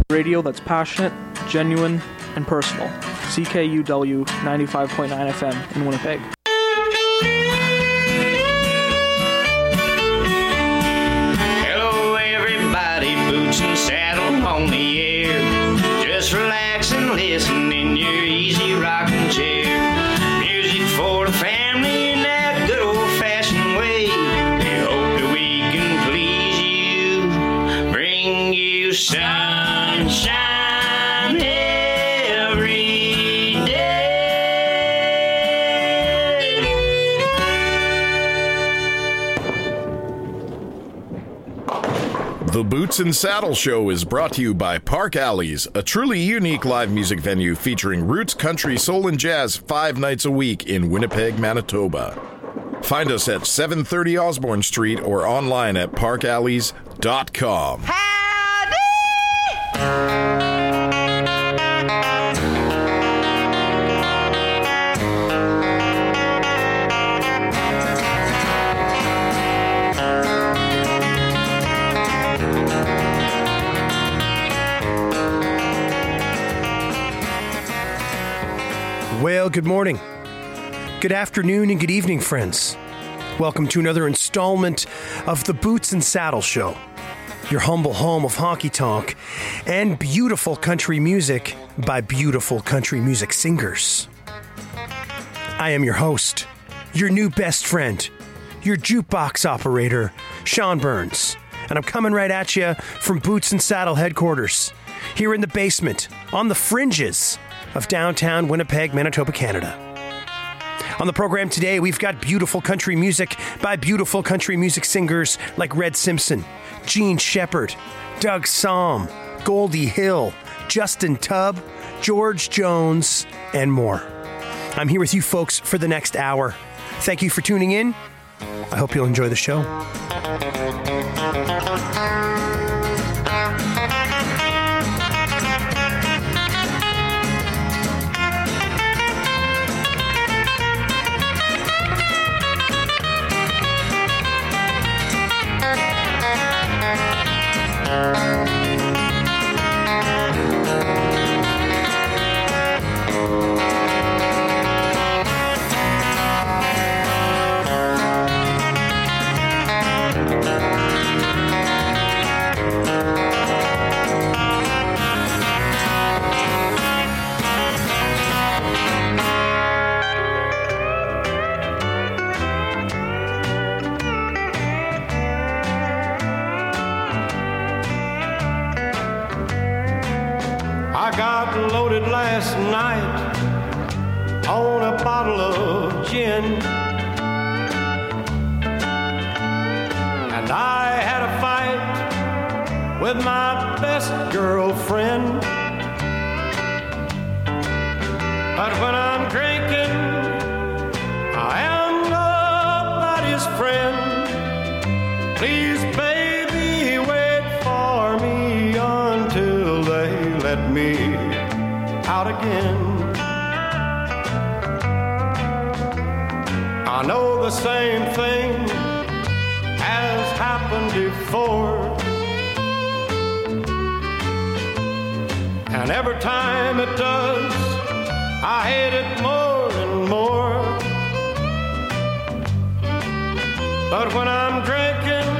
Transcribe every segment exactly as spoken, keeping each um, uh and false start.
Radio that's passionate, genuine, and personal. C K U W ninety-five point nine F M in Winnipeg. Hello everybody, Boots and Saddle on the air. Just relax and listen in your easy rocking chair. Music for the family in that good old-fashioned way. We hope that we can please you, bring you sunshine every day. The Boots and Saddle Show is brought to you by Park Alleys, a truly unique live music venue featuring roots, country, soul, and jazz five nights a week in Winnipeg, Manitoba. Find us at seven thirty Osborne Street or online at park alleys dot com. Well, good morning, good afternoon, and good evening, friends. Welcome to another installment of the Boots and Saddle Show, your humble home of honky tonk and beautiful country music by beautiful country music singers. I am your host, your new best friend, your jukebox operator, Sean Burns, and I'm coming right at you from Boots and Saddle headquarters, here in the basement, on the fringes of downtown Winnipeg, Manitoba, Canada. On the program today, we've got beautiful country music by beautiful country music singers like Red Simpson, Gene Shepherd, Doug Somm, Goldie Hill, Justin Tubb, George Jones, and more. I'm here with you folks for the next hour. Thank you for tuning in. I hope you'll enjoy the show. I got loaded last night on a bottle of gin, and I had a fight with my best girlfriend. But when I'm drinking, I am nobody's friend. Please, baby, wait for me until they let me out again. I know the same thing has happened before, and every time it does, I hate it more and more. But when I'm drinking,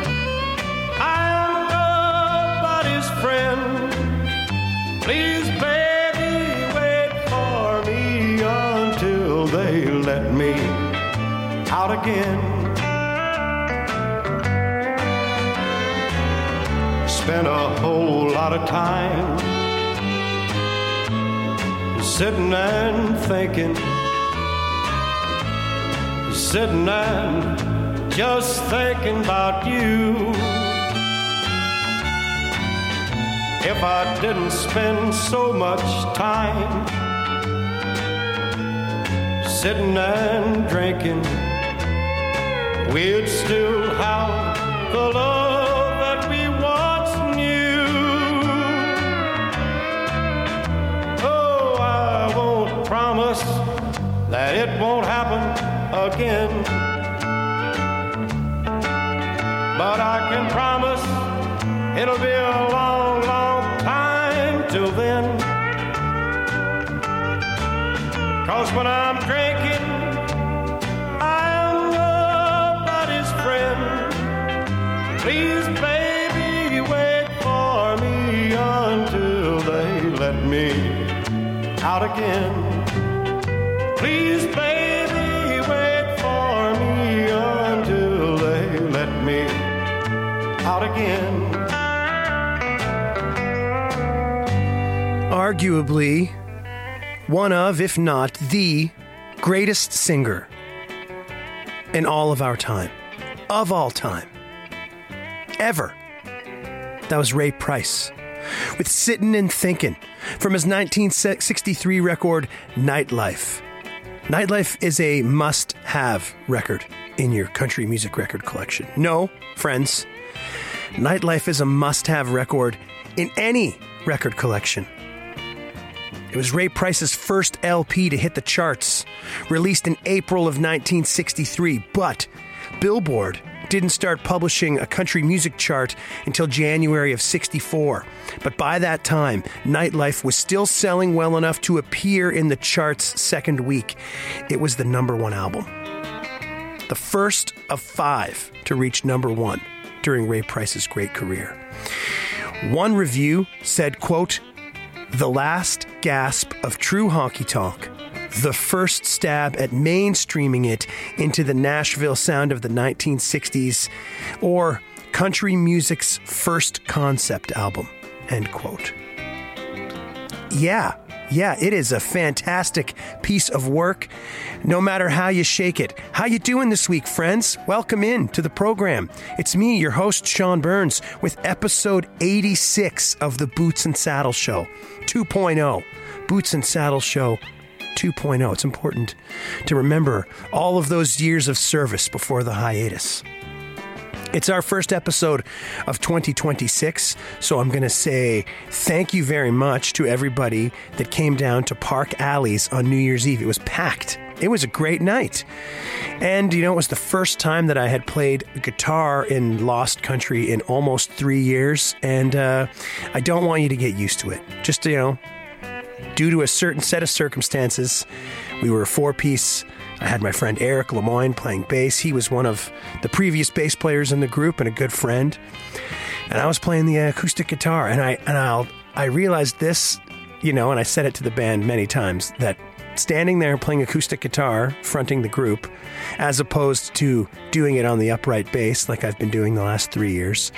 I'm nobody's friend. Please, baby, wait for me until they let me out again. Spent a whole lot of time sitting and thinking, sitting and just thinking about you. If I didn't spend so much time sitting and drinking, we'd still have the love that we once knew. Oh, I won't promise that it won't happen again, but I can promise it'll be a long, long time 'cause when I'm drinking, I'm nobody's friend. Please, baby, wait for me until they let me out again. Please, baby, wait for me until they let me out again. Arguably one of, if not the greatest singer in all of our time, of all time, ever. That was Ray Price with Sittin' and Thinkin' from his nineteen sixty-three record, Nightlife. Nightlife is a must-have record in your country music record collection. No, friends, Nightlife is a must-have record in any record collection. It was Ray Price's first L P to hit the charts, released in April of nineteen sixty-three, but Billboard didn't start publishing a country music chart until January of sixty-four. But by that time, Nightlife was still selling well enough to appear in the chart's second week. It was the number one album. The first of five to reach number one during Ray Price's great career. One review said, quote, "The last gasp of true honky tonk, the first stab at mainstreaming it into the Nashville sound of the nineteen sixties, or country music's first concept album," end quote. Yeah, yeah, it is a fantastic piece of work, no matter how you shake it. How you doing this week, friends? Welcome in to the program. It's me, your host, Sean Burns, with episode eighty-six of the Boots and Saddle Show two point oh. Boots and Saddle Show two point oh. It's important to remember all of those years of service before the hiatus. It's our first episode of twenty twenty-six, so I'm going to say thank you very much to everybody that came down to Park Alleys on New Year's Eve. It was packed. It was a great night. And, you know, it was the first time that I had played guitar in Lost Country in almost three years, and uh, I don't want you to get used to it. Just, you know, due to a certain set of circumstances, we were a four-piece. I had my friend Eric Lemoyne playing bass. He was one of the previous bass players in the group and a good friend. And I was playing the acoustic guitar. And I and I'll I realized this, you know, and I said it to the band many times, that standing there playing acoustic guitar, fronting the group, as opposed to doing it on the upright bass like I've been doing the last three years,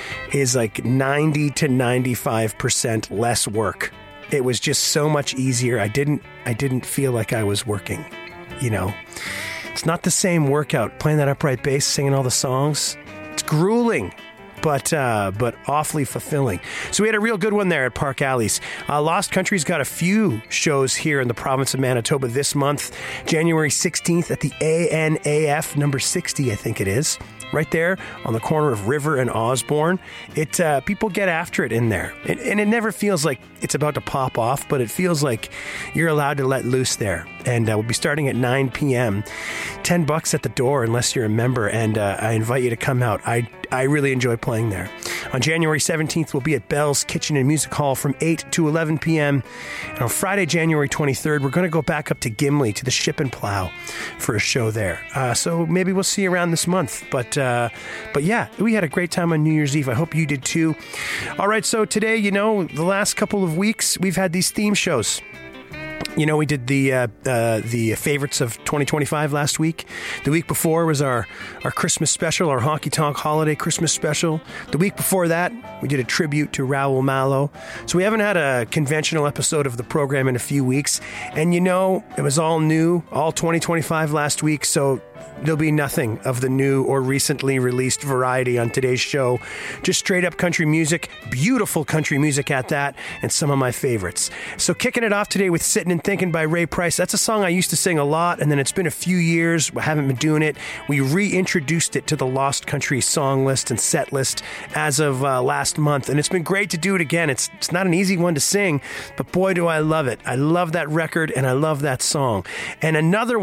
is like ninety to ninety-five percent less work. It was just so much easier. I didn't I didn't feel like I was working. You know, it's not the same workout playing that upright bass, singing all the songs. It's grueling, but uh, but awfully fulfilling. So we had a real good one there at Park Alleys. Uh, Lost Country's got a few shows here in the province of Manitoba this month. January sixteenth at the A N A F, number sixty, I think it is. Right there on the corner of River and Osborne. It uh, people get after it in there. It, and it never feels like it's about to pop off, but it feels like you're allowed to let loose there. And uh, we'll be starting at nine p.m. ten bucks at the door unless you're a member, and uh, I invite you to come out. I, I really enjoy playing there. On January seventeenth, we'll be at Bell's Kitchen and Music Hall from eight to eleven p.m. And on Friday, January twenty-third, we're going to go back up to Gimli to the Ship and Plow for a show there. Uh, so maybe we'll see you around this month. But uh, but yeah, we had a great time on New Year's Eve. I hope you did too. All right, so today, you know, the last couple of weeks, we've had these theme shows. You know, we did the uh, uh, the favorites of twenty twenty-five last week. The week before was our, our Christmas special, our Honky Tonk Holiday Christmas special. The week before that, we did a tribute to Raoul Malo. So we haven't had a conventional episode of the program in a few weeks. And, you know, it was all new, all twenty twenty-five last week. So there'll be nothing of the new or recently released variety on today's show. Just straight up country music, beautiful country music at that, and some of my favorites. So kicking it off today with Sittin' and Thinkin' by Ray Price. That's a song I used to sing a lot, and then it's been a few years. I haven't been doing it. We reintroduced it to the Lost Country song list and set list as of uh, last month, and it's been great to do it again. It's, it's not an easy one to sing, but boy, do I love it. I love that record, and I love that song. And another one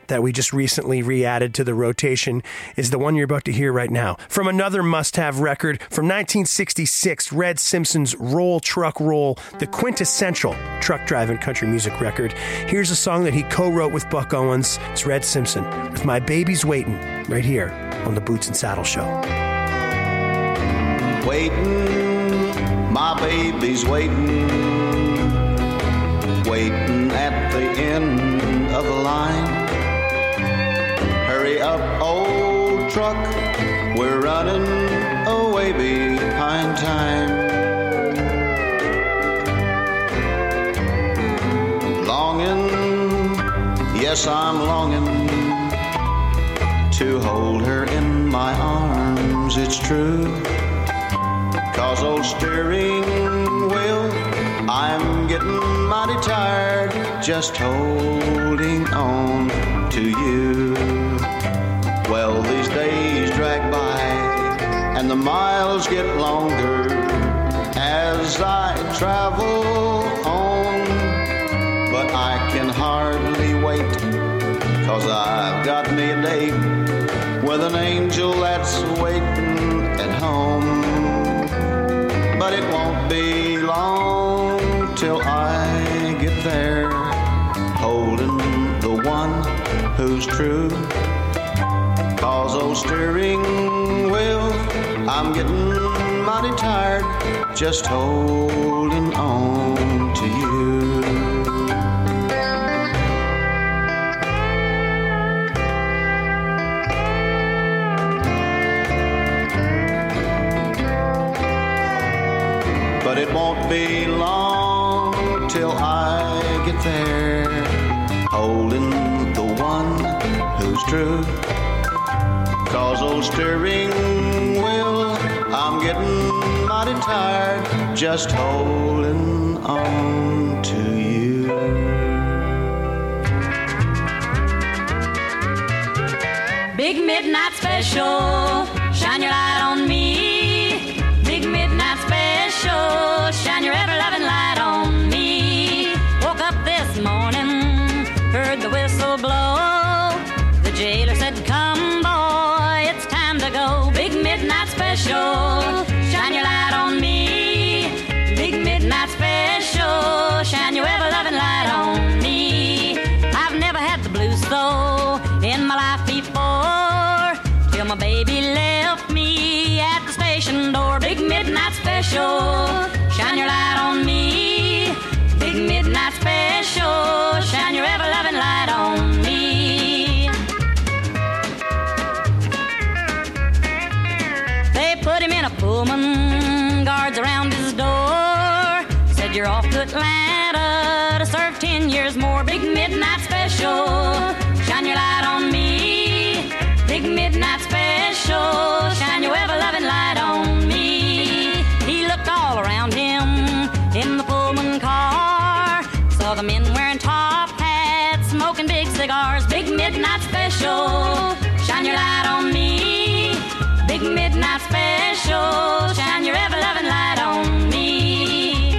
that we just recently re-added to the rotation is the one you're about to hear right now. From another must-have record from nineteen sixty-six, Red Simpson's Roll Truck Roll, the quintessential truck driving country music record. Here's a song that he co-wrote with Buck Owens. It's Red Simpson with My Baby's Waitin', right here on the Boots and Saddle Show. Waitin', my baby's waitin', waitin' at the end of the line. Hurry up, old truck, we're running away behind time. Longing, yes, I'm longing to hold her in my arms, it's true. 'Cause old steering wheel, I'm getting mighty tired just holding on to you. Well, these days drag by and the miles get longer as I travel on, but I can hardly wait, 'cause I've got me a date with an angel that's waiting at home. But it won't be long till I get there, holding the one who's true. 'Cause old steering wheel, I'm getting mighty tired just holding on to you. But it won't be long till I get there, holding the one who's true. 'Cause old steering wheel, I'm getting mighty tired just holding on to you. Big midnight special, shine your light on me. Big midnight special, shine your ever-loving light on me. Woke up this morning, heard the whistle blow. The jailer said, come boy, it's time to go. Big midnight special, shine your light on me. Big midnight special, shine your ever-loving light on me. I've never had the blues though in my life before, till my baby left me at the station door. Big midnight special, shine your light on me. Big midnight special, shine your ever-loving light on me. They put him in a Pullman, guards around his door. Said you're off to Atlanta to serve ten years more. Big midnight special, shine your light on me. Big midnight special, shine your ever-loving light on me. He looked all around him in the Pullman car, saw the men wearing top hats, smoking big cigars. Big midnight special, shine your light on me. Big midnight special, shine your ever-loving light on me.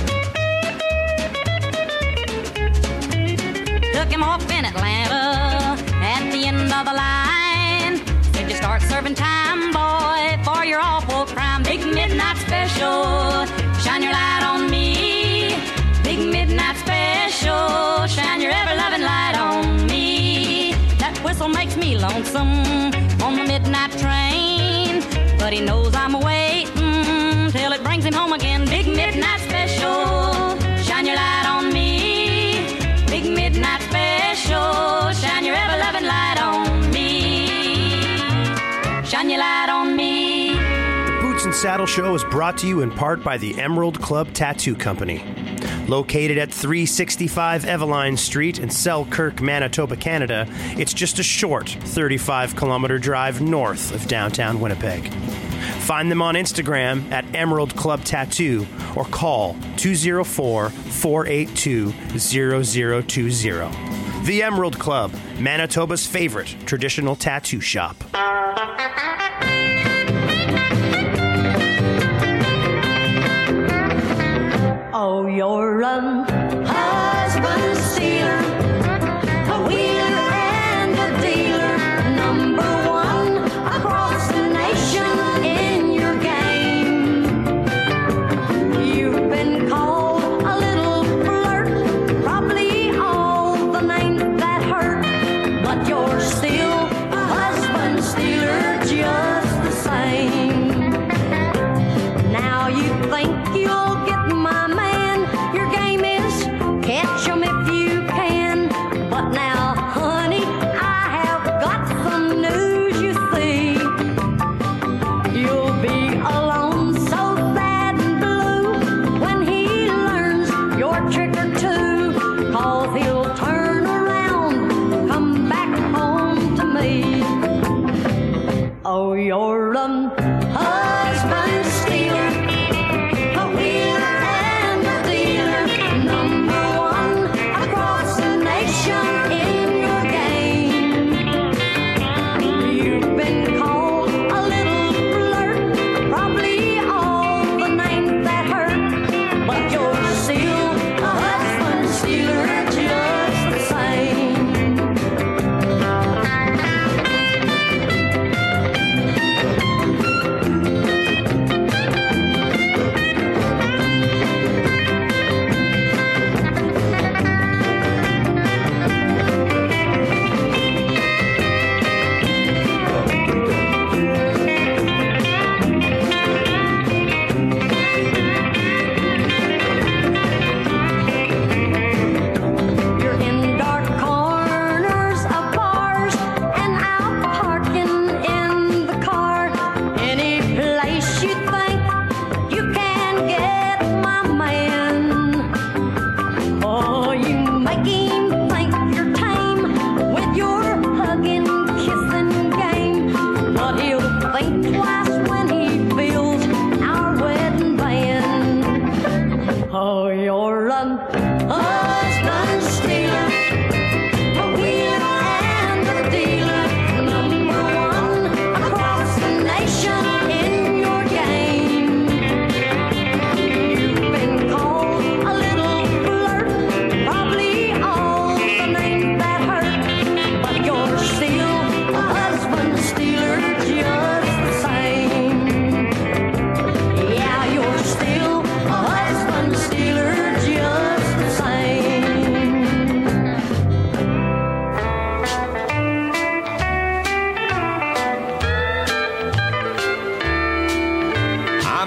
Took him off in Atlanta at the end of the line. Said you start serving time, boy, for your awful crime. Big midnight special, shine your light on me. Big midnight special, shine your ever-loving light on me. That whistle makes me lonesome on the midnight train, but he knows I'm waiting till it brings him home again. Big midnight special, shine your light on me. Big midnight special, shine your ever-loving light on me. Shine your light on me. The Boots and Saddle Show is brought to you in part by the Emerald Club Tattoo Company. Located at three sixty-five Eveline Street in Selkirk, Manitoba, Canada, it's just a short thirty-five kilometer drive north of downtown Winnipeg. Find them on Instagram at Emerald Club Tattoo or call two oh four, four eight two, zero zero two zero. The Emerald Club, Manitoba's favorite traditional tattoo shop. Oh, you're a husband stealer, a wheeler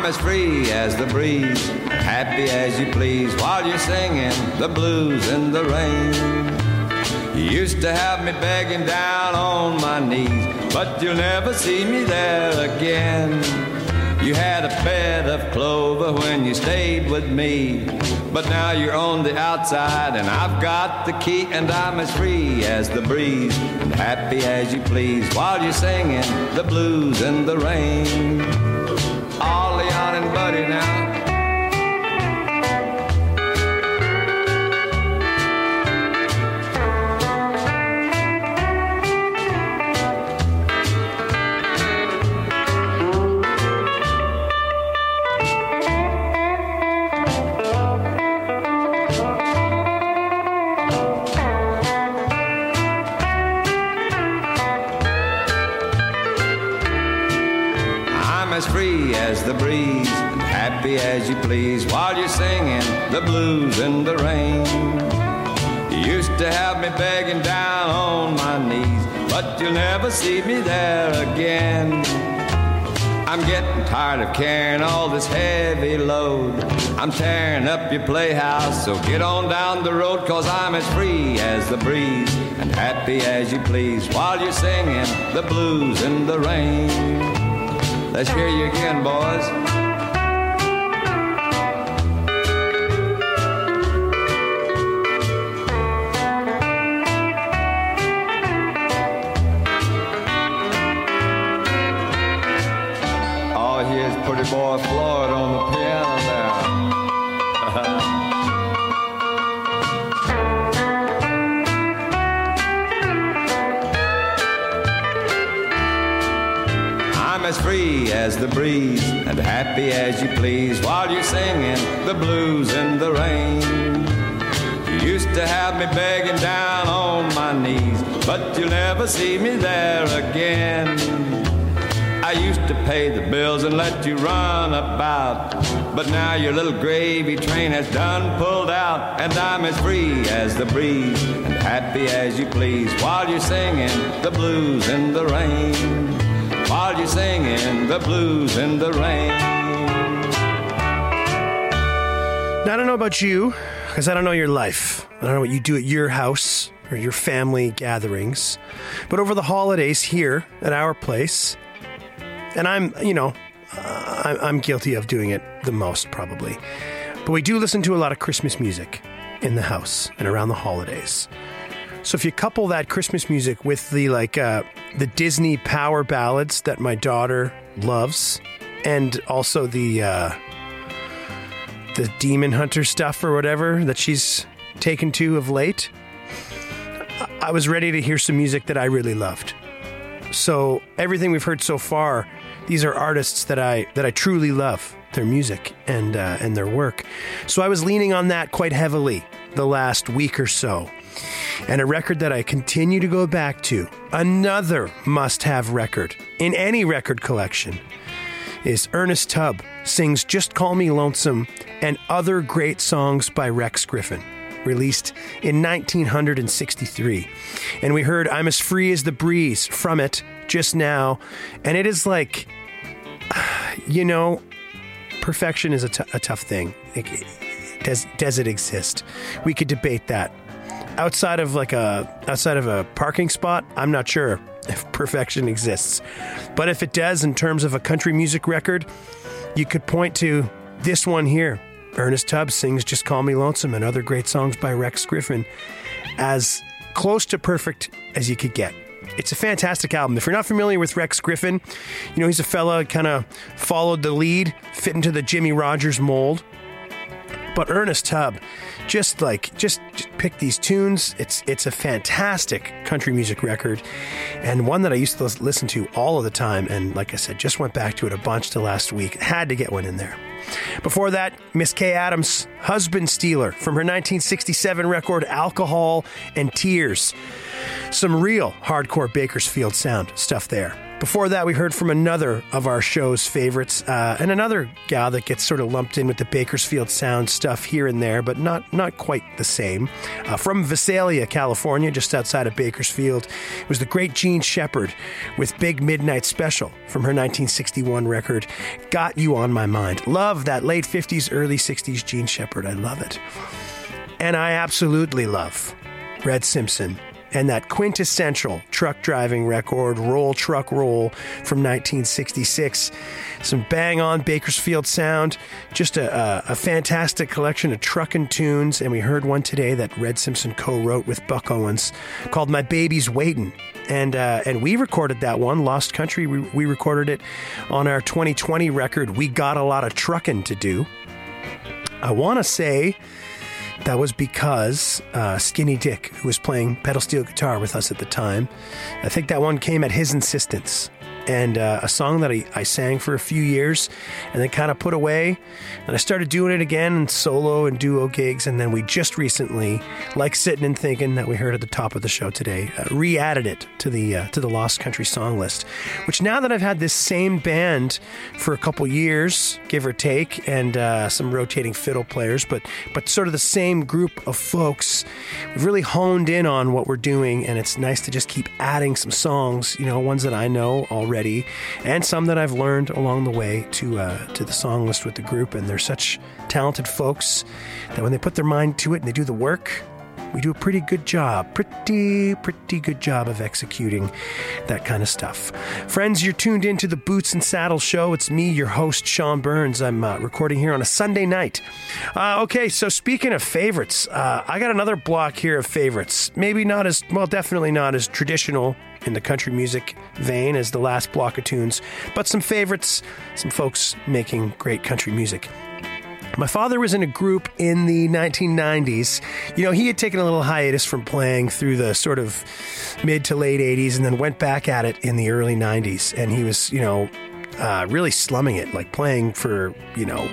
I'm as free as the breeze, happy as you please, while you're singing the blues in the rain. You used to have me begging down on my knees, but you'll never see me there again. You had a bed of clover when you stayed with me, but now you're on the outside and I've got the key, and I'm as free as the breeze and happy as you please, while you're singing the blues in the rain. All Leon and Buddy now. As the breeze, and happy as you please, while you're singing the blues in the rain. You used to have me begging down on my knees, but you'll never see me there again. I'm getting tired of carrying all this heavy load. I'm tearing up your playhouse, so get on down the road, 'cause I'm as free as the breeze and happy as you please, while you're singing the blues in the rain. Let's hear you again, boys. Oh, here's pretty boy Floyd on the piano there. As free as the breeze and happy as you please, while you're singing the blues in the rain. You used to have me begging down on my knees, but you'll never see me there again. I used to pay the bills and let you run about, but now your little gravy train has done pulled out, and I'm as free as the breeze and happy as you please, while you're singing the blues in the rain. While you're singing the blues in the rain. Now, I don't know about you, because I don't know your life. I don't know what you do at your house or your family gatherings. But over the holidays here at our place, and I'm, you know, uh, I'm guilty of doing it the most probably, but we do listen to a lot of Christmas music in the house and around the holidays. So if you couple that Christmas music with the like uh, the Disney power ballads that my daughter loves, and also the uh, the Demon Hunter stuff or whatever that she's taken to of late, I was ready to hear some music that I really loved. So everything we've heard so far, these are artists that I that I truly love, their music and uh, and their work. So I was leaning on that quite heavily the last week or so. And a record that I continue to go back to, another must-have record in any record collection, is Ernest Tubb sings Just Call Me Lonesome and Other Great Songs by Rex Griffin, released in nineteen sixty-three. And we heard I'm as Free as the Breeze from it just now. And it is like, you know, perfection is a, t- a tough thing. It, does, does it exist? We could debate that. Outside of like a outside of a parking spot, I'm not sure if perfection exists. But if it does, in terms of a country music record, you could point to this one here. Ernest Tubb sings Just Call Me Lonesome and Other Great Songs by Rex Griffin, as close to perfect as you could get. It's a fantastic album. If you're not familiar with Rex Griffin, you know, he's a fella kind of followed the lead, fit into the Jimmy Rogers mold. But Ernest Tubb, just like, just, just pick these tunes. It's it's a fantastic country music record, and one that I used to listen to all of the time. And like I said, just went back to it a bunch to last week. Had to get one in there. Before that, Miss Kay Adams, Husband Stealer, from her nineteen sixty-seven record Alcohol and Tears. Some real hardcore Bakersfield sound stuff there. Before that, we heard from another of our show's favorites, uh, and another gal that gets sort of lumped in with the Bakersfield Sound stuff here and there, but not not quite the same. Uh, from Visalia, California, just outside of Bakersfield, it was the great Jean Shepard with Big Midnight Special from her nineteen sixty-one record, Got You On My Mind. Love that late fifties, early sixties Jean Shepard. I love it. And I absolutely love Red Simpson and that quintessential truck driving record, Roll Truck Roll, from nineteen sixty-six. Some bang-on Bakersfield sound, just a, a, a fantastic collection of truckin' tunes, and we heard one today that Red Simpson co-wrote with Buck Owens called My Baby's Waitin'. And uh, and we recorded that one, Lost Country. We, we recorded it on our twenty twenty record, We Got a Lot of Truckin' to Do. I want to say that was because uh, Skinny Dick, who was playing pedal steel guitar with us at the time, I think that one came at his insistence. And uh, a song that I, I sang for a few years and then kind of put away. And I started doing it again in solo and duo gigs. And then we just recently, like Sitting and Thinking that we heard at the top of the show today, uh, re-added it to the uh, to the Lost Country song list. Which now that I've had this same band for a couple years, give or take, and uh, some rotating fiddle players, but but sort of the same group of folks, we've really honed in on what we're doing. And it's nice to just keep adding some songs, you know, ones that I know already. Already, and some that I've learned along the way to uh, to the song list with the group. And they're such talented folks that when they put their mind to it and they do the work, we do a pretty good job, pretty, pretty good job of executing that kind of stuff. Friends, you're tuned into the Boots and Saddles Show. It's me, your host, Sean Burns. I'm uh, recording here on a Sunday night. Uh, okay, so speaking of favorites, uh, I got another block here of favorites. Maybe not as, well, definitely not as traditional in the country music vein as the last block of tunes, but some favorites, some folks making great country music. My father was in a group in the nineteen nineties. You know, he had taken a little hiatus from playing through the sort of mid to late eighties and then went back at it in the early nineties. And he was, you know, uh, really slumming it, like playing for, you know,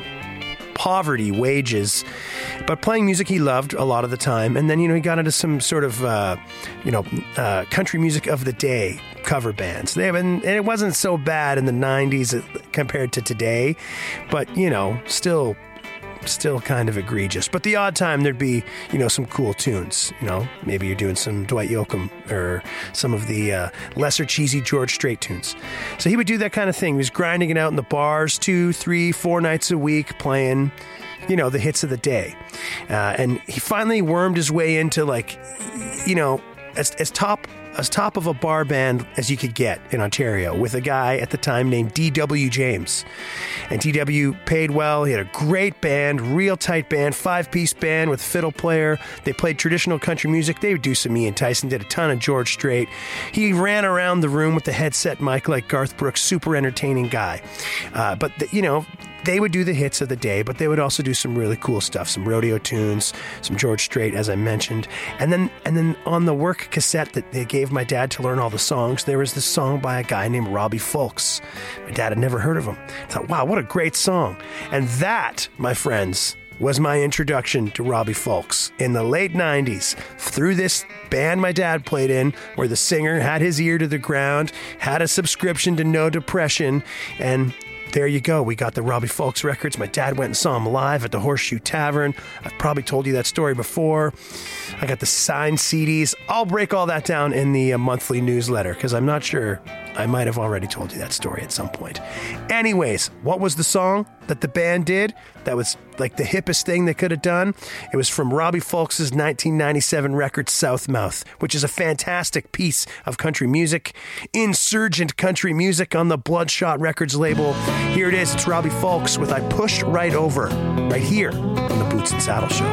poverty wages, but playing music he loved a lot of the time. And then, you know, he got into some sort of, uh, you know, uh, country music of the day cover bands. They have been, and it wasn't so bad in the nineties compared to today, but, you know, still... still kind of egregious. But the odd time there'd be, you know, some cool tunes. You know, maybe you're doing some Dwight Yoakam or some of the uh, lesser cheesy George Strait tunes. So he would do that kind of thing. He was grinding it out in the bars two, three, four nights a week, playing, you know, the hits of the day. Uh, and he finally wormed his way into, like, you know, as, as top as top of a bar band as you could get in Ontario, with a guy at the time named D W James. And D W paid well. He had a great band, real tight band, five-piece band with fiddle player. They played traditional country music. They would do some Ian Tyson, did a ton of George Strait. He ran around the room with the headset mic like Garth Brooks, super entertaining guy. Uh, but, the, you know, they would do the hits of the day, but they would also do some really cool stuff, some rodeo tunes, some George Strait, as I mentioned. And then and then on the work cassette that they gave my dad to learn all the songs, there was this song by a guy named Robbie Fulks. My dad had never heard of him. I thought, wow, what a great song. And that, my friends, was my introduction to Robbie Fulks in the late nineties through this band my dad played in, where the singer had his ear to the ground, had a subscription to No Depression, and there you go. We got the Robbie Fulks records. My dad went and saw him live at the Horseshoe Tavern. I've probably told you that story before. I got the signed C Ds. I'll break all that down in the uh, monthly newsletter, because I'm not sure. I might have already told you that story at some point. Anyways, what was the song that the band did that was like the hippest thing they could have done? It was from Robbie Fulks' nineteen ninety-seven record, Southmouth, which is a fantastic piece of country music. Insurgent country music on the Bloodshot Records label. Here it is. It's Robbie Fulks with I Pushed Right Over, right here on the Boots and Saddle Show.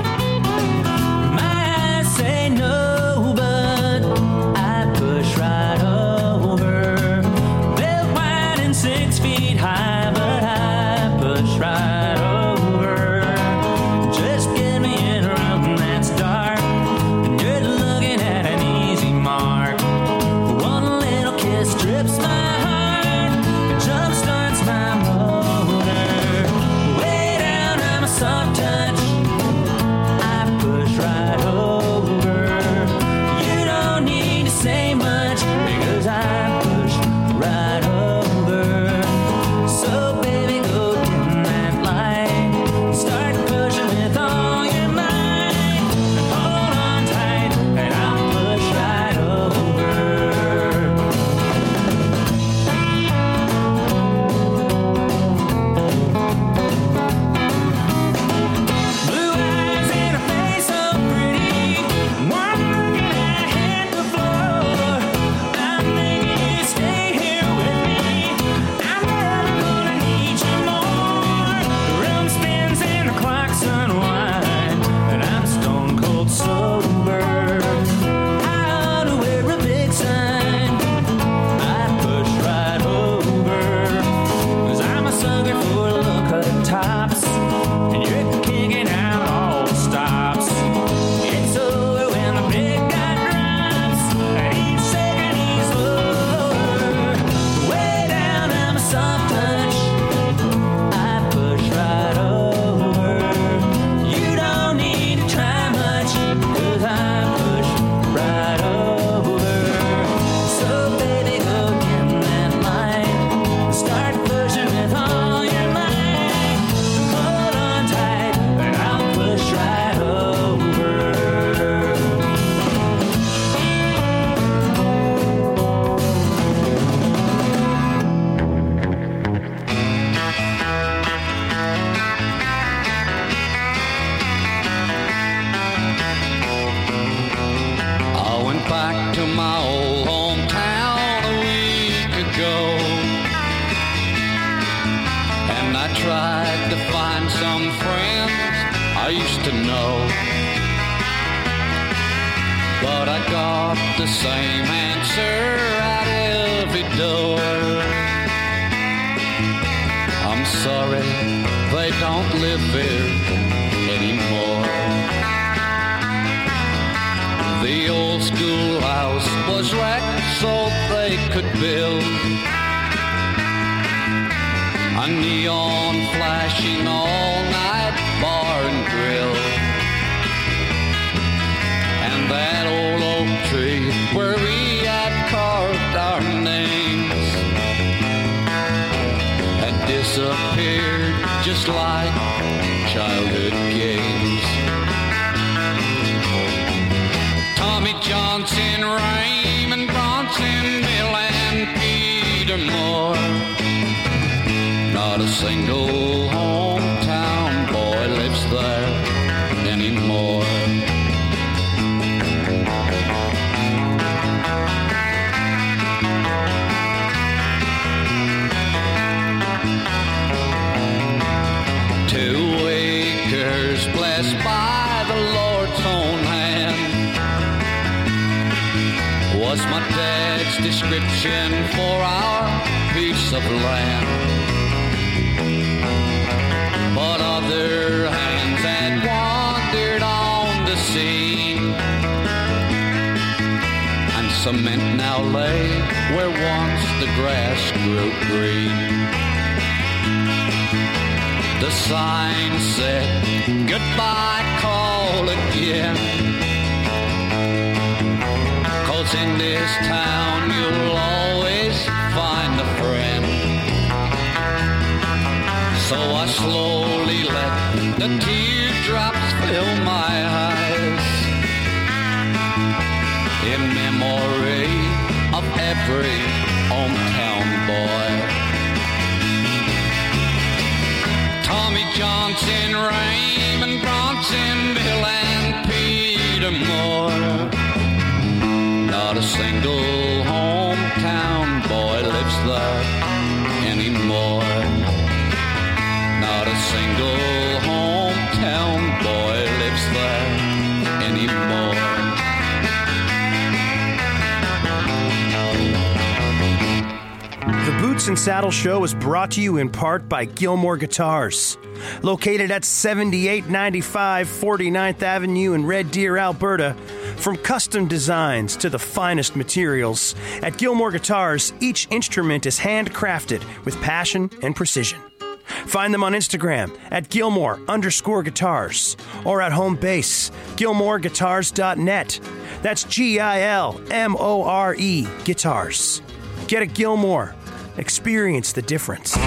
Might say no, but I push right over. Built wide and six feet high, but I push right over. Just get me in a room that's dark, and you're looking at an easy mark. One little kiss strips my heart, jump starts my motor. Way down, I'm a soft touch. I to find some friends I used to know, but I got the same answer at every door. I'm sorry, they don't live here anymore. The old schoolhouse was wrecked so they could build a neon flashing all-night bar and grill. And that old oak tree where we had carved our names had disappeared just like childhood games. Tommy Johnson, Raymond Bronson, Bill and Peter Moore. Not a single hometown boy lives there anymore. Two acres blessed by the Lord's own hand was my dad's description for our piece of land. But other hands had wandered on the scene, and cement now lay where once the grass grew green. The sign said, goodbye, call again, 'cause in this town you'll always find a friend. So I slowly let the teardrops fill my eyes in memory of every hometown boy. Tommy Johnson, Raymond Bronson, Bill and Peter Moore. Not a single hometown boy lives there anymore. Not a single hometown boy lives there anymore. The Boots and Saddle Show is brought to you in part by Gilmore Guitars. Located at seventy-eight ninety-five forty-ninth Avenue in Red Deer, Alberta. From custom designs to the finest materials, at Gilmore Guitars, each instrument is handcrafted with passion and precision. Find them on Instagram at Gilmore underscore guitars or at home base, gilmore guitars dot net. That's G I L M O R E, guitars. Get a Gilmore. Experience the difference.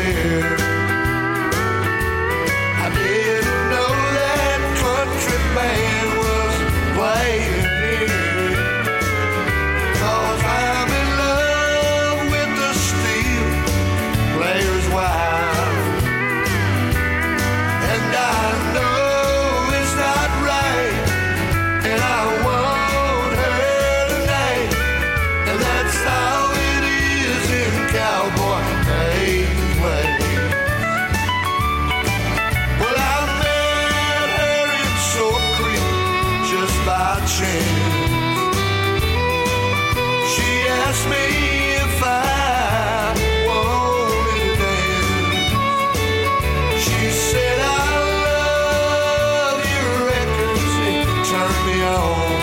beer. I didn't know that country band was playing here, 'cause I'm in love with the steel player's wife, and I know it's not right, and I want her tonight, and that's how it is in cowboy play. Well, I met her in Soap Creek just by chance. She asked me if I wanted to dance. She said, I love your records, they turn me on.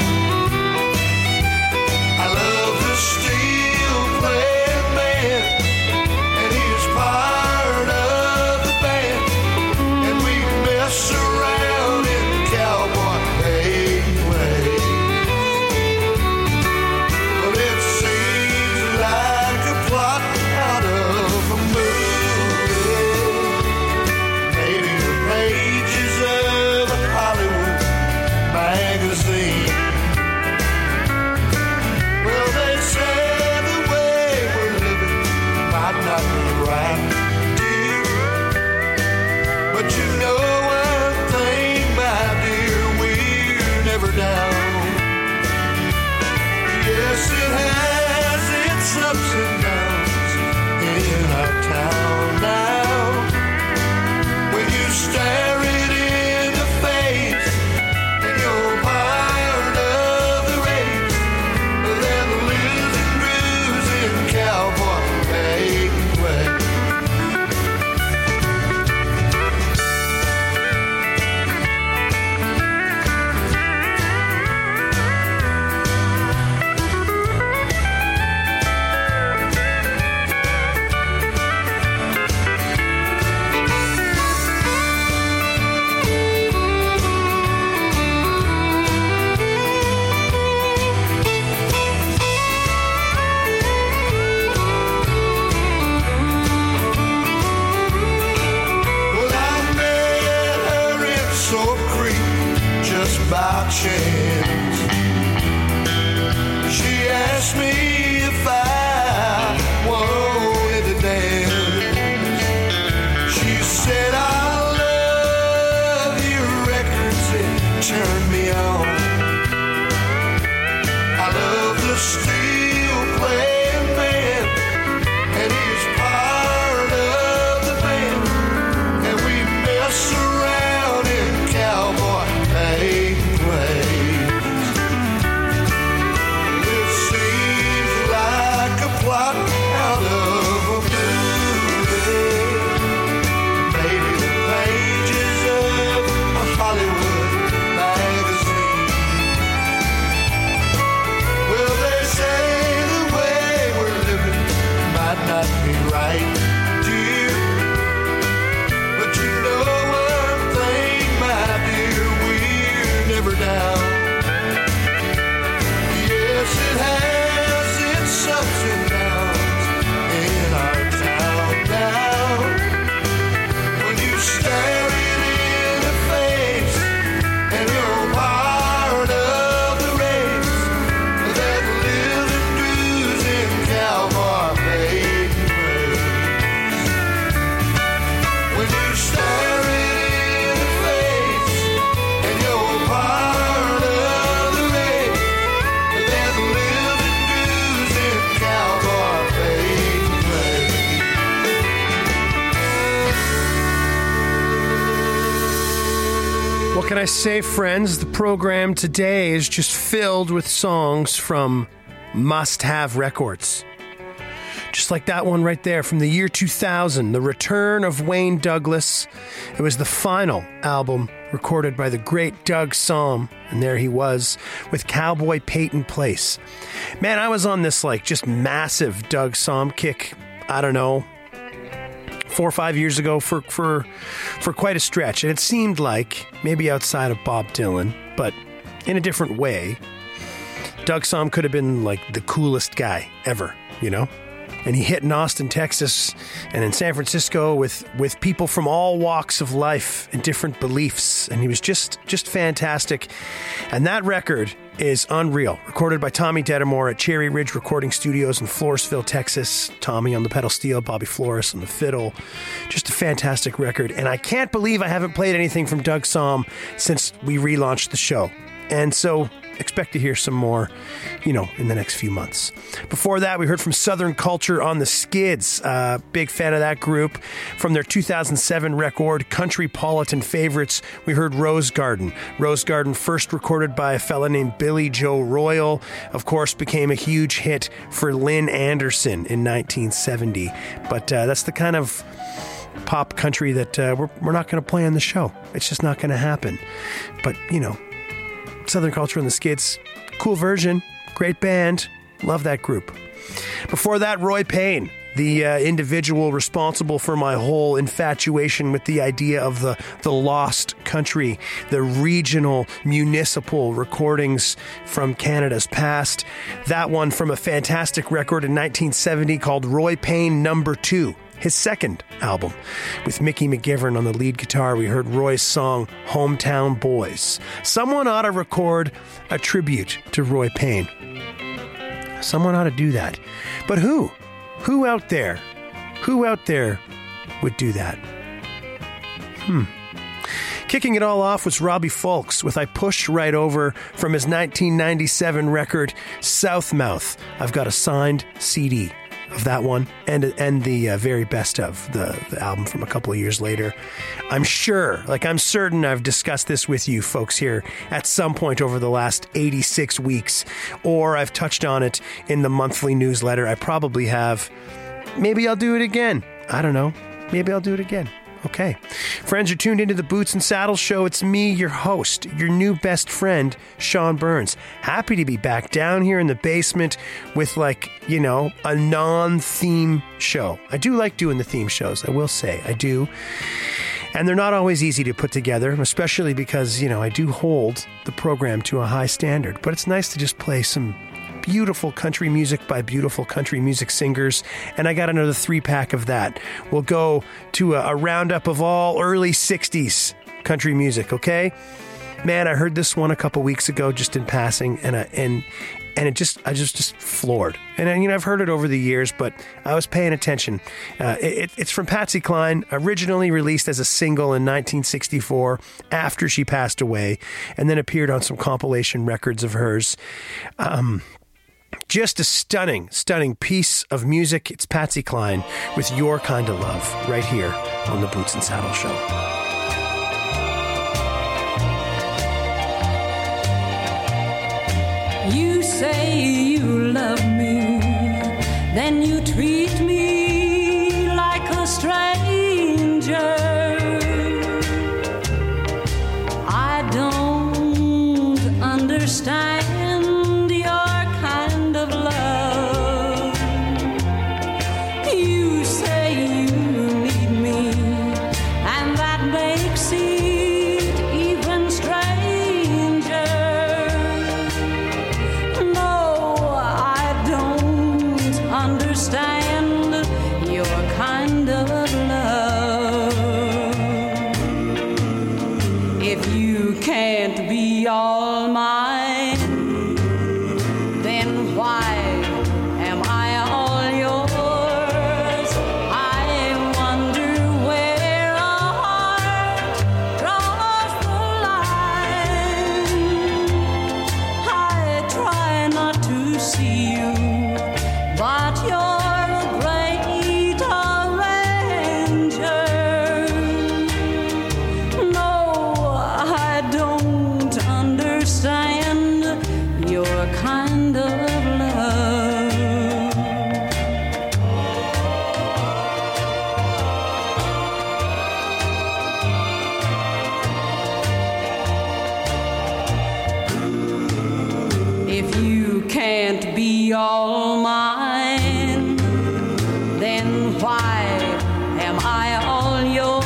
I love the steel playing man, and he's part of the band, and we mess around in cowboy way. But it seems like a plot out of a movie, maybe the pages of a Hollywood magazine. Well, they say the way we're living might not be right, dear, but you know one thing, my dear, we're never down. Yes, it has its ups and downs in our town now. When you stare it in the face and you're part of the race, then the losing grooves in cowboy way. Well, I met her in Soap Creek just by chance. She asked me if I wanted to dance. She said, I love your records, they turn me on. I love the steel playing man, and he's part of the band, and we mess around in cowboy ways. It seems like a plot out of a movie, maybe the pages of a Hollywood magazine. Well, they say the way we're living might not be right, dear, but you know one thing, my dear, we're never down. Yes, it has its ups and downs in our town now. When you stare it in the face and you're part of the race that lives and brews in cowboy ways. When you stare it in the face and you're part of the race that lives and brews in cowboy ways. What can I say, friends? The program today is just filled with songs from Must Have Records. Just like that one right there from the year two thousand, The Return of Wayne Douglas. It was the final album recorded by the great Doug Sahm, and there he was with Cowboy Peyton Place. Man, I was on this like just massive Doug Sahm kick, I don't know, four or five years ago for, for, for quite a stretch. And it seemed like, maybe outside of Bob Dylan, but in a different way, Doug Sahm could have been like the coolest guy ever, you know? And he hit in Austin, Texas, and in San Francisco with, with people from all walks of life and different beliefs. And he was just just fantastic. And that record is unreal. Recorded by Tommy Dedamore at Cherry Ridge Recording Studios in Floresville, Texas. Tommy on the pedal steel, Bobby Flores on the fiddle. Just a fantastic record. And I can't believe I haven't played anything from Doug Sahm since we relaunched the show. And so expect to hear some more, you know, in the next few months. Before that, we heard from Southern Culture on the Skids. Uh, big fan of that group. From their two thousand seven record, Countrypolitan Favorites, we heard Rose Garden. Rose Garden, first recorded by a fella named Billy Joe Royal, of course, became a huge hit for Lynn Anderson in nineteen seventy. But uh, that's the kind of pop country that uh, we're, we're not going to play on the show. It's just not going to happen. But, you know, Southern Culture and the Skids, cool version, great band, love that group. Before that, Roy Payne, the uh, individual responsible for my whole infatuation with the idea of the, the lost country, the regional municipal recordings from Canada's past. That one from a fantastic record in nineteen seventy called Roy Payne Number Two. His second album. With Mickey McGivern on the lead guitar, we heard Roy's song, Hometown Boys. Someone ought to record a tribute to Roy Payne. Someone ought to do that. But who? Who out there? Who out there would do that? Hmm. Kicking it all off was Robbie Fulks with I Push Right Over from his nineteen ninety-seven record, Southmouth. I've got a signed C D of that one and and the uh, very best of the, the album from a couple of years later. I'm sure, like I'm certain I've discussed this with you folks here at some point over the last eighty-six weeks, or I've touched on it in the monthly newsletter. I probably have. Maybe I'll do it again. I don't know. Maybe I'll do it again. Okay. Friends, you're tuned into the Boots and Saddles Show. It's me, your host, your new best friend, Sean Burns. Happy to be back down here in the basement with, like, you know, a non-theme show. I do like doing the theme shows, I will say. I do. And they're not always easy to put together, especially because, you know, I do hold the program to a high standard. But it's nice to just play some beautiful country music by beautiful country music singers, and I got another three-pack of that. We'll go to a, a roundup of all early sixties country music, okay? Man, I heard this one a couple weeks ago just in passing, and I, and and it just I just just floored. And you know, I've heard it over the years, but I was paying attention. Uh, it, it's from Patsy Cline, originally released as a single in nineteen sixty-four after she passed away, and then appeared on some compilation records of hers. Um, Just a stunning, stunning piece of music. It's Patsy Cline with Your Kind of Love right here on the Boots and Saddle Show. You say you love me, then you treat me like a stranger. I don't understand all mine, then why am I all yours? I wonder where a heart draws the line. I try not to see you, but you're a great arranger. No, I don't understand your kind of love. If you can't be all mine, then why am I all yours?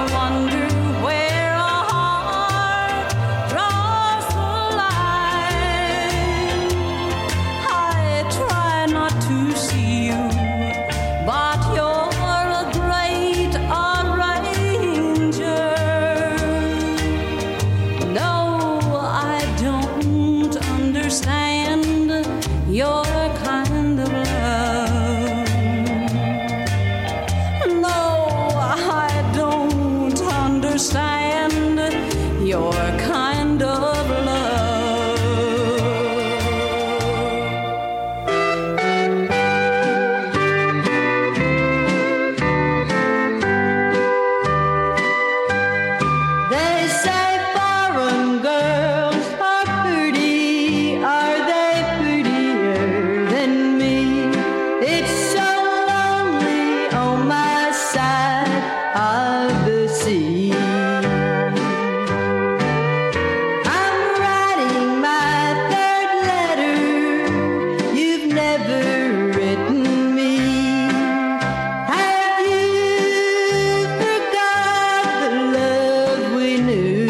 Line. kind of love. They say foreign girls are pretty. Are they prettier than me? It's so lonely on my side of the sea. I'm writing my third letter. You've never written me. Have you forgot the love we knew?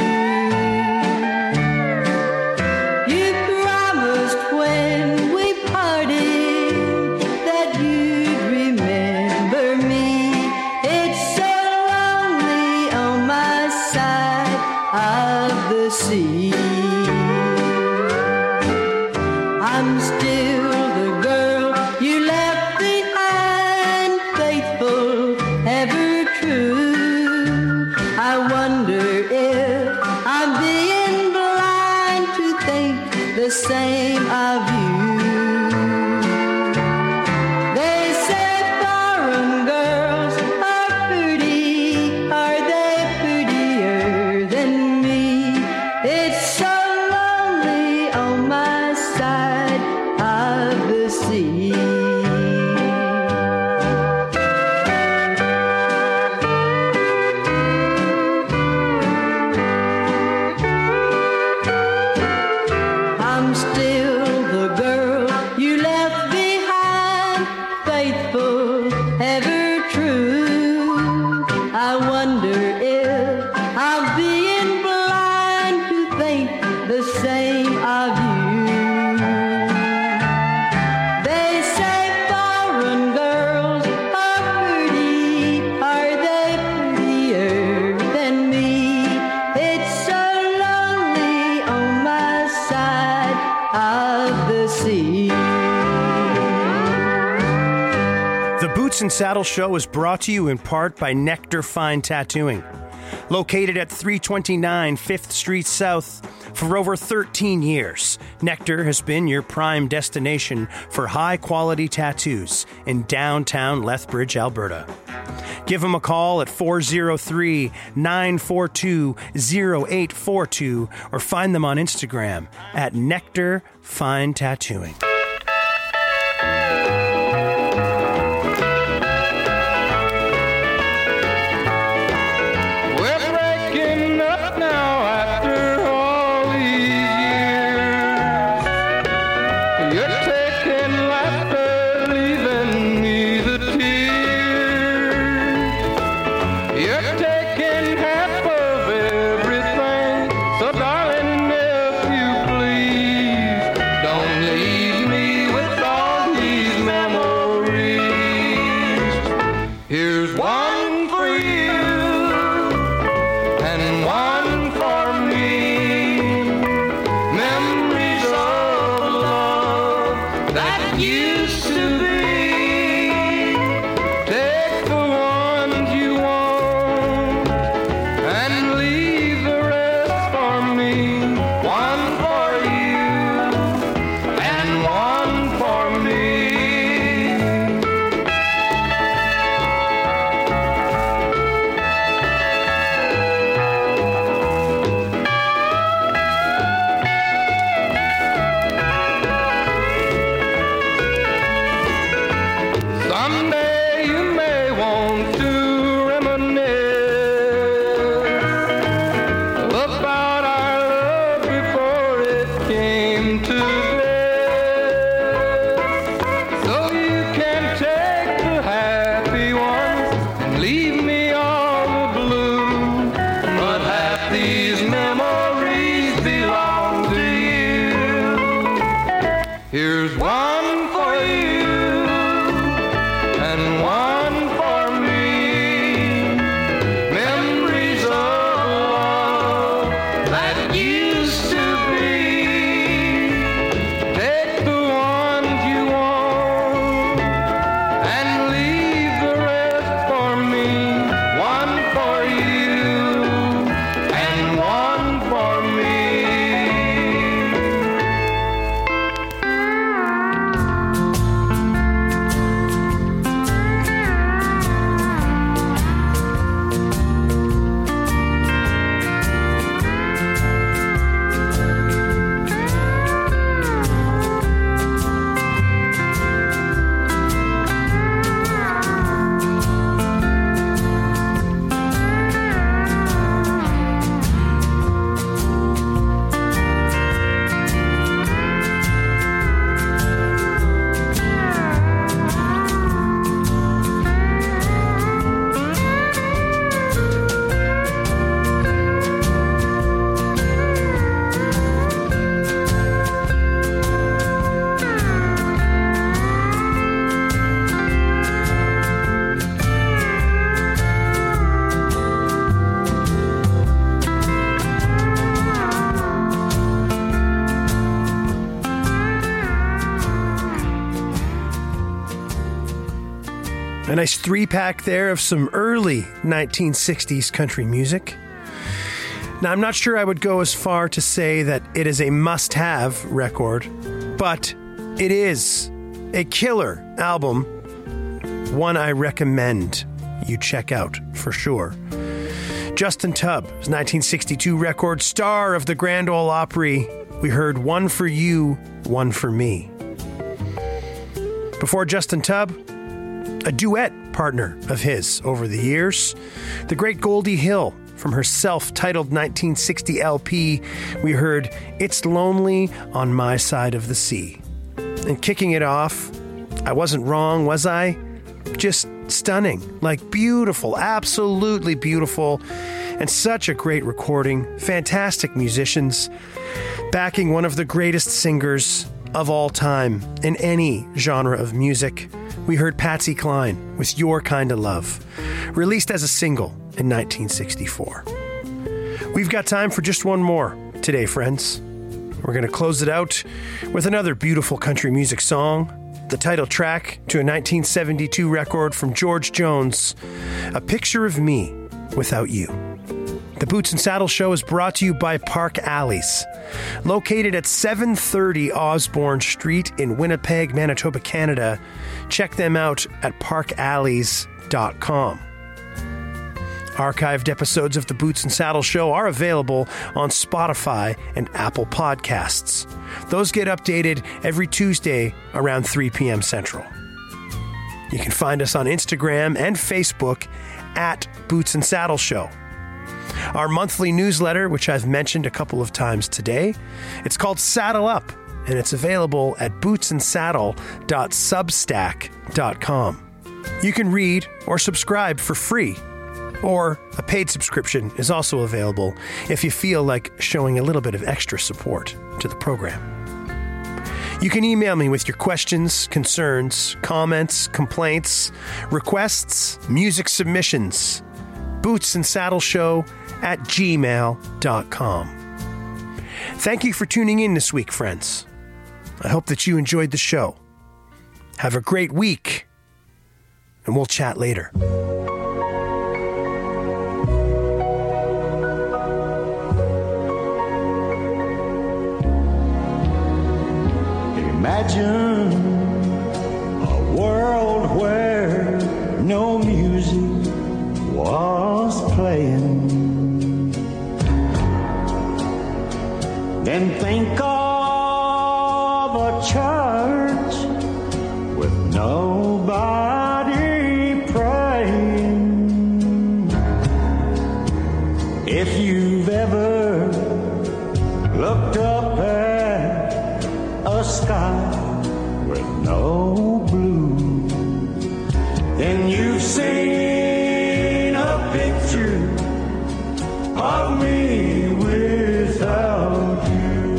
You promised when we parted that you'd remember me. It's so lonely on my side of the sea. I'm still the girl you left behind, faithful, ever true. I wonder if I'm being blind to think the same of you. They say foreign girls are pretty. Are they prettier than me? It's so lonely on my side of the sea. I'm still the girl you left behind, faithful, ever true. I wonder if I'm being blind to think the same of you. They say foreign girls are pretty. Are they prettier than me? It's so lonely on my side of the sea. The Boots and Saddle Show is brought to you in part by Nectar Fine Tattooing. Located at three twenty-nine Fifth Street South for over thirteen years, Nectar has been your prime destination for high-quality tattoos in downtown Lethbridge, Alberta. Give them a call at four oh three, nine four two, oh eight four two or find them on Instagram at Nectar Fine Tattooing. We're breaking up now after all these years. You're taking laughter, leaving me the tears. You're taking half of everything, so darling, if you please, don't leave me with all these memories. Here's one for you and one for me. Memories of love that used to be. Take the ones you want and leave the rest for me. One for you and one for me. Someday you may want to reminisce about our love before it came to bliss. So you can take the happy ones and leave me all the blue. But half these memories belong to you. Here's one for you and one for me. Memories of love that used to be. Take the ones you want and leave the rest for me. One for you and one for me. A nice three-pack there of some early nineteen sixties country music. Now, I'm not sure I would go as far to say that it is a must-have record, but it is a killer album, one I recommend you check out for sure. Justin Tubb's nineteen sixty-two record, star of the Grand Ole Opry, we heard One for You, One for Me. Before Justin Tubb, a duet partner of his over the years, the great Goldie Hill. From her self-titled nineteen sixty L P, we heard It's Lonely on My Side of the Sea. And kicking it off, I wasn't wrong, was I? Just stunning, like beautiful, absolutely beautiful, and such a great recording. Fantastic musicians, backing one of the greatest singers of all time in any genre of music. We heard Patsy Cline with Your Kinda Love, released as a single in nineteen sixty-four. We've got time for just one more today, friends. We're going to close it out with another beautiful country music song, the title track to a nineteen seventy-two record from George Jones, A Picture of Me Without You. The Boots and Saddle Show is brought to you by Park Alleys, located at seven thirty Osborne Street in Winnipeg, Manitoba, Canada. Check them out at park alleys dot com. Archived episodes of the Boots and Saddle Show are available on Spotify and Apple Podcasts. Those get updated every Tuesday around three p.m. Central. You can find us on Instagram and Facebook at Boots and Saddle Show. Our monthly newsletter, which I've mentioned a couple of times today, it's called Saddle Up, and it's available at boots and saddle dot substack dot com. You can read or subscribe for free, or a paid subscription is also available if you feel like showing a little bit of extra support to the program. You can email me with your questions, concerns, comments, complaints, requests, music submissions. Boots and Saddle Show at gmail dot com. Thank you for tuning in this week, friends. I hope that you enjoyed the show. Have a great week, and we'll chat later. Imagine a world where no music was playing. Then think of a church with nobody praying. If you've ever looked up at a sky with no blue, then you've seen a picture of me without you.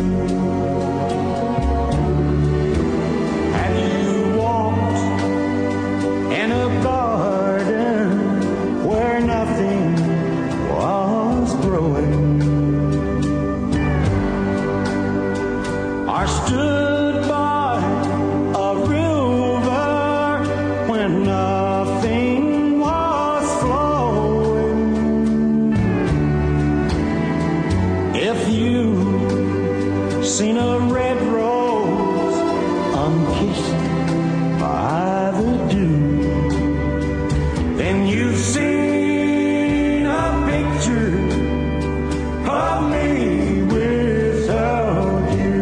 And you walked in a garden where nothing was growing, or stood by a river when nothing was flowing. If you've seen a red rose unkissed by the dew, then you've seen a picture of me without you.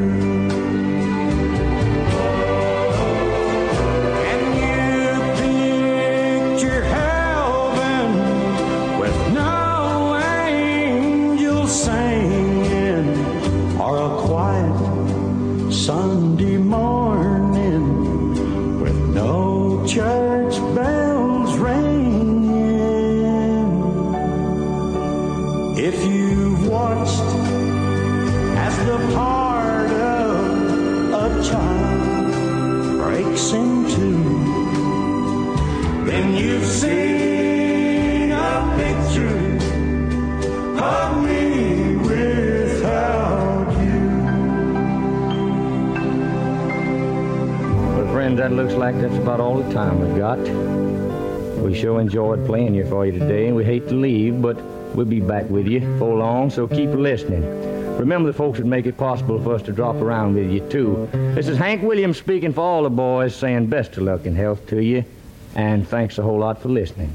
And you picture heaven with no angels singing, or a quiet Sunday morning with no church bells ringing. If you've watched as the part of a child breaks in two, then you've seen a picture of me without you. Well, friends, that looks like that's about all the time we've got. We sure enjoyed playing here for you today, and we hate to leave, but we'll be back with you before long, so keep listening. Remember the folks that make it possible for us to drop around with you, too. This is Hank Williams speaking for all the boys, saying best of luck and health to you, and thanks a whole lot for listening.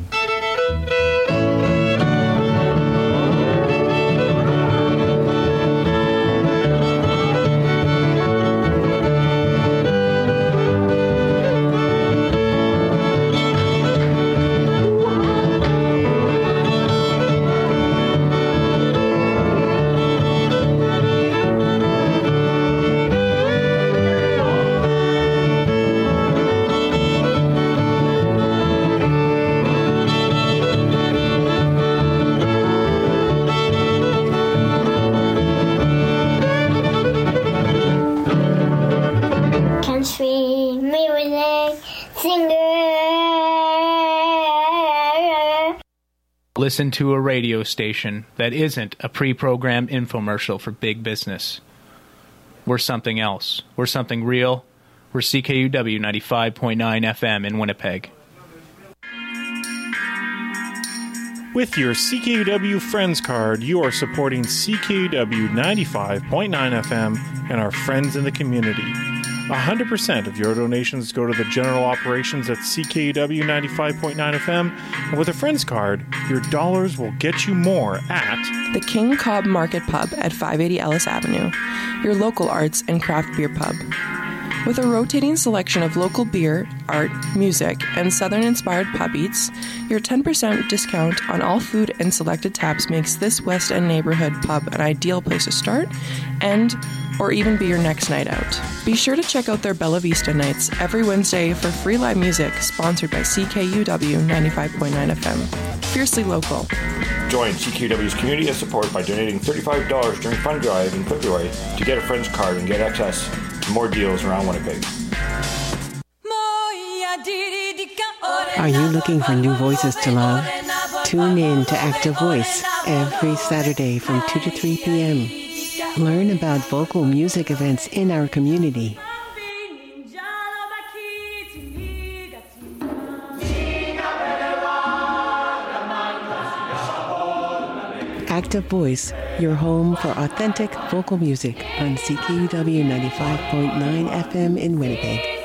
Listen to a radio station that isn't a pre-programmed infomercial for big business. We're something else. We're something real. We're C K U W ninety-five point nine F M in Winnipeg. With your C K U W Friends card, you are supporting C K U W ninety-five point nine F M and our friends in the community. one hundred percent of your donations go to the general operations at C K U W ninety-five point nine F M, and with a Friends card, your dollars will get you more at the King Cobb Market Pub at five eighty Ellis Avenue, your local arts and craft beer pub. With a rotating selection of local beer, art, music, and Southern-inspired pub eats, your ten percent discount on all food and selected taps makes this West End neighborhood pub an ideal place to start, end, or even be your next night out. Be sure to check out their Bella Vista nights every Wednesday for free live music, sponsored by C K U W ninety-five point nine F M. Fiercely local. Join C K U W's community of support by donating thirty-five dollars during Fund Drive in February to get a Friends card and get access to more deals around Winnipeg. Are you looking for new voices to love? Tune in to Active Voice every Saturday from two to three p.m. Learn about vocal music events in our community. Active Voice, your home for authentic vocal music on C K U W ninety-five point nine F M in Winnipeg.